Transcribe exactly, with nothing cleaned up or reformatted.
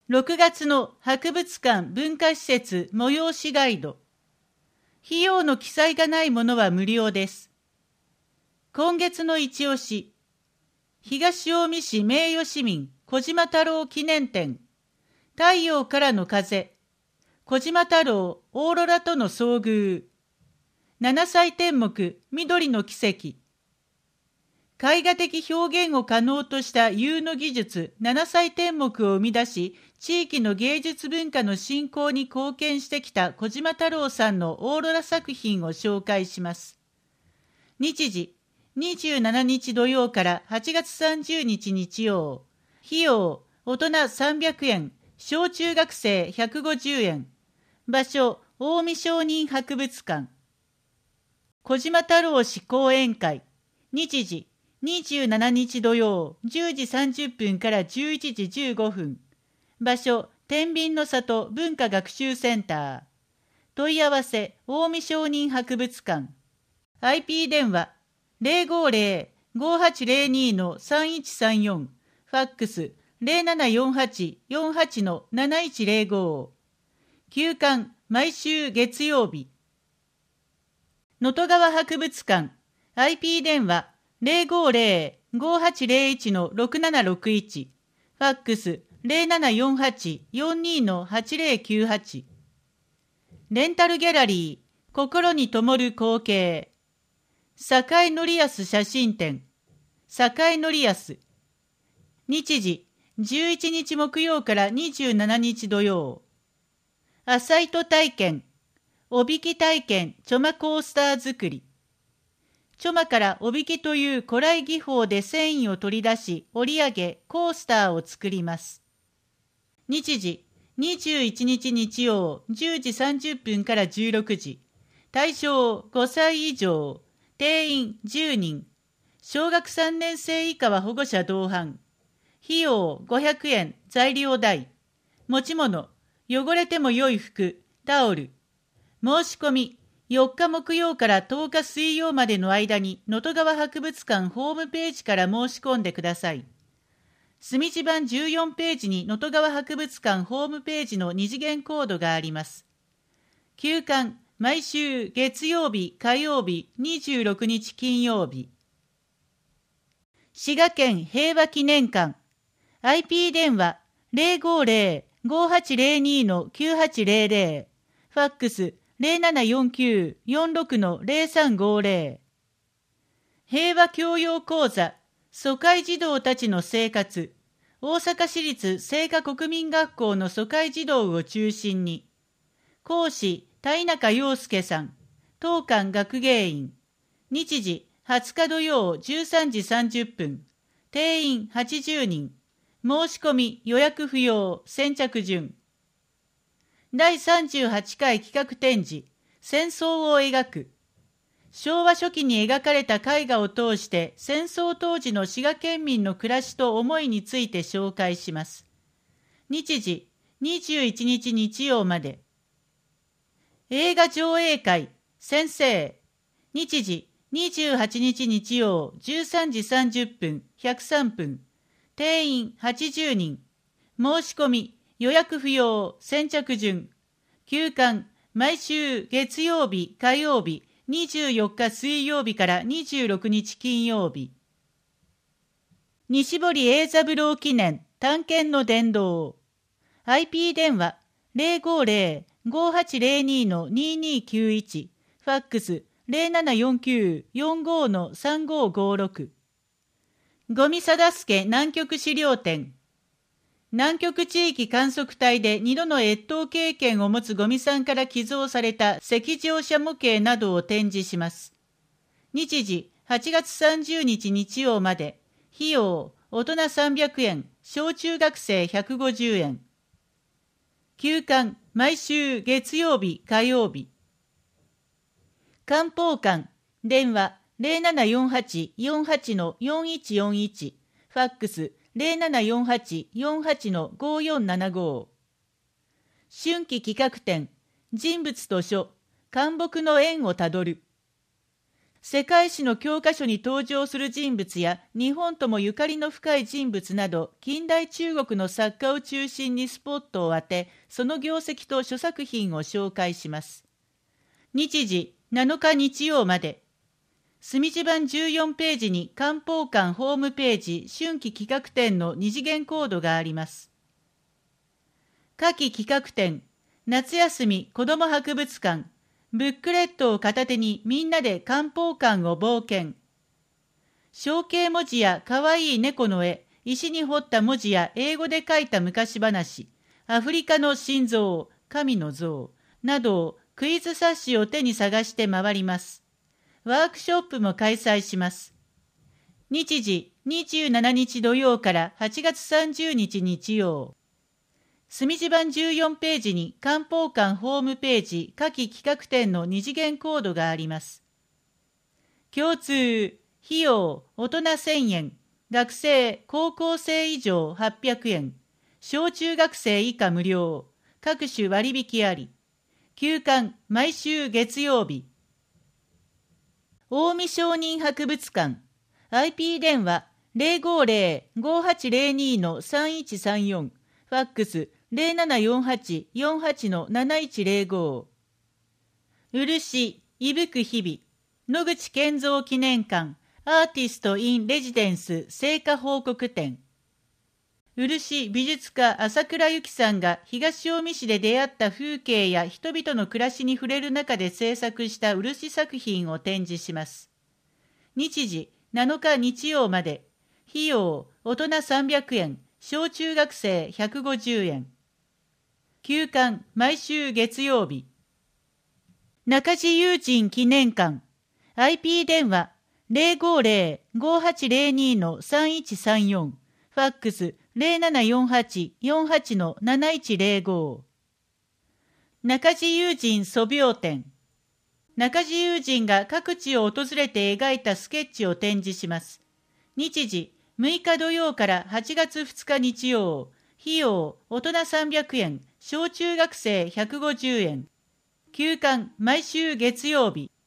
ろくがつの博物館文化施設催しガイド。費用の記載がないものは無料です。今月の一押し。東近江市名誉市民小島太郎記念展。太陽からの風。小島太郎オーロラとの遭遇。七彩天目緑の奇跡。絵画的表現を可能とした有の技術七彩天目を生み出し、地域の芸術文化の振興に貢献してきた小島太郎さんのオーロラ作品を紹介します。日時、にじゅうしちにち土曜からはちがつさんじゅうにち日曜。費用、大人さんびゃくえん、小中学生ひゃくごじゅうえん。場所、近江商人博物館。小島太郎氏講演会。日時、にじゅうしちにち土曜、じゅうじさんじゅっぷんからじゅういちじじゅうごふん。場所、天秤の里文化学習センター。問い合わせ、近江商人博物館。アイピー 電話、ゼロごゼロ ごはちゼロに さんいちさんよん。ファックス、ゼロななよんはち よんはち なないちゼロご。休館、毎週月曜日。能登川博物館、アイピー 電話、ゼロごゼロ ごはちゼロいち ろくななろくいち。ファックス、ゼロななよんはち よんに はちゼロきゅうはち。レンタルギャラリー、心に灯る光景。堺典康写真展。堺典康。日時、じゅういちにち木曜からにじゅうしちにち土曜。朝糸体験。おびき体験、ちょまコースター作り。ちょまからおびきという古来技法で繊維を取り出し、織り上げ、コースターを作ります。日時、にじゅういちにち日曜、じゅうじさんじゅっぷんからじゅうろくじ。対象ごさい以上。定員じゅうにん。小学さんねん生以下は保護者同伴。費用ごひゃくえん、材料代。持ち物、汚れても良い服、タオル。申し込み、よっか木曜からとおか水曜までの間に能登川博物館ホームページから申し込んでください。墨字版じゅうよんページに能登川博物館ホームページの二次元コードがあります。休館、毎週月曜日、火曜日、にじゅうろくにち金曜日。滋賀県平和記念館。アイピー 電話ゼロごゼロ ごはちゼロに きゅうはちゼロゼロ。ファックスゼロななよんきゅう よんろく ゼロさんごゼロ。平和教養講座、疎開児童たちの生活。大阪市立清華国民学校の疎開児童を中心に。講師、田中陽介さん。当館学芸員。日時、はつか土曜じゅうさんじさんじゅっぷん。定員はちじゅうにん。申し込み予約不要。先着順。だいさんじゅうはちかい企画展示。戦争を描く。昭和初期に描かれた絵画を通して戦争当時の滋賀県民の暮らしと思いについて紹介します。日時、にじゅういちにち日曜まで。映画上映会、先生。日時、にじゅうはちにち日曜、じゅうさんじさんじゅっぷん、ひゃくさんぷん。定員はちじゅうにん。申し込み、予約不要、先着順。休館、毎週月曜日、火曜日、にじゅうよっか水曜日からにじゅうろくにち金曜日。西堀英三郎記念、探検の殿堂。アイピー 電話、ゼロごゼロ ごはちゼロに ににきゅういち。ファックス、ゼロななよんきゅう よんご さんごごろく。五味貞助南極資料展。南極地域観測隊でにどの越冬経験を持つ五味さんから寄贈された赤乗車模型などを展示します。日時、はちがつさんじゅうにち日曜まで。費用、大人さんびゃくえん、小中学生ひゃくごじゅうえん。休館、毎週月曜日、火曜日。漢方館、電話ゼロななよんはち よんはち よんいちよんいち。ファックスゼロななよんはち よんはち ごよんななご。春季企画展、人物と書、漢木の縁をたどる。 世界史の教科書に登場する人物や日本ともゆかりの深い人物など、近代中国の作家を中心にスポットを当て、その業績と諸作品を紹介します。日時なのか日曜まで。墨字版じゅうよんページに漢方館ホームページ春季企画展の二次元コードがあります。夏季企画展、夏休み子ども博物館、ブックレットを片手にみんなで漢方館を冒険。象形文字やかわいい猫の絵、石に彫った文字や英語で書いた昔話、アフリカの心臓、神の像などをクイズ冊子を手に探して回ります。ワークショップも開催します。日時にじゅうしちにち土曜からはちがつさんじゅうにち日曜。墨字版じゅうよんページに漢方館ホームページ夏季企画展の二次元コードがあります。共通、費用、大人せんえん、学生、高校生以上はっぴゃくえん、小中学生以下無料、各種割引あり。休館、毎週月曜日。近江商人博物館、アイピー 電話 ゼロごゼロ ごはちゼロに さんいちさんよん、ファックスゼロななよんはち よんはち なないちゼロご。漆、伊吹日々、野口健三記念館、アーティスト・イン・レジデンス成果報告展。漆美術家朝倉由紀さんが東近江市で出会った風景や人々の暮らしに触れる中で制作した漆作品を展示します。日時なのか日曜まで。費用大人さんびゃくえん、小中学生ひゃくごじゅうえん。休館毎週月曜日。中地友人記念館 アイピー 電話 ゼロごゼロ ごはちゼロに さんいちさんよん、ファックスゼロななよんはち よんはち なないちゼロご。中地友人素描展。中地友人が各地を訪れて描いたスケッチを展示します。日時むいか土曜からはちがつふつか日曜。費用大人さんびゃくえん、小中学生ひゃくごじゅうえん。休館毎週月曜日。